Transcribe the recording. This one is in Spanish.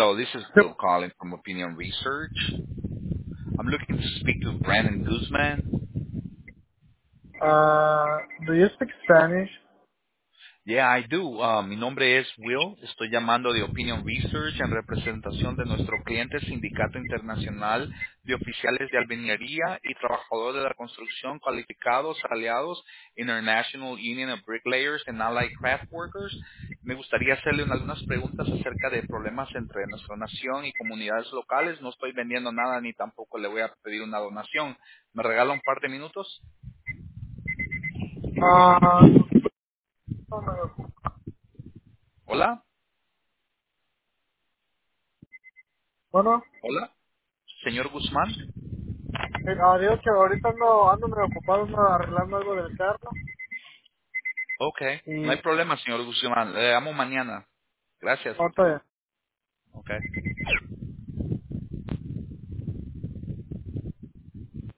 Hello, this is Sí. Will calling from Opinion Research. I'm looking to speak to Brandon Guzman. Do you speak Spanish? Yeah, I do. Mi nombre es Will. Estoy llamando de Opinion Research en representación de nuestro cliente Sindicato Internacional de Oficiales de Albañilería y Trabajadores de la Construcción Cualificados Aliados International Union of Bricklayers and Allied Craft Workers. Me gustaría hacerle algunas preguntas acerca de problemas entre nuestra nación y comunidades locales. No estoy vendiendo nada ni tampoco le voy a pedir una donación. ¿Me regala un par de minutos? Ah, Hola, bueno, hola, señor Guzmán. digo que ahorita ando medio ocupado, ando arreglando algo del carro Ok, no hay y problema, señor Guzmán. Le llamo mañana. Gracias. ahorita Ok.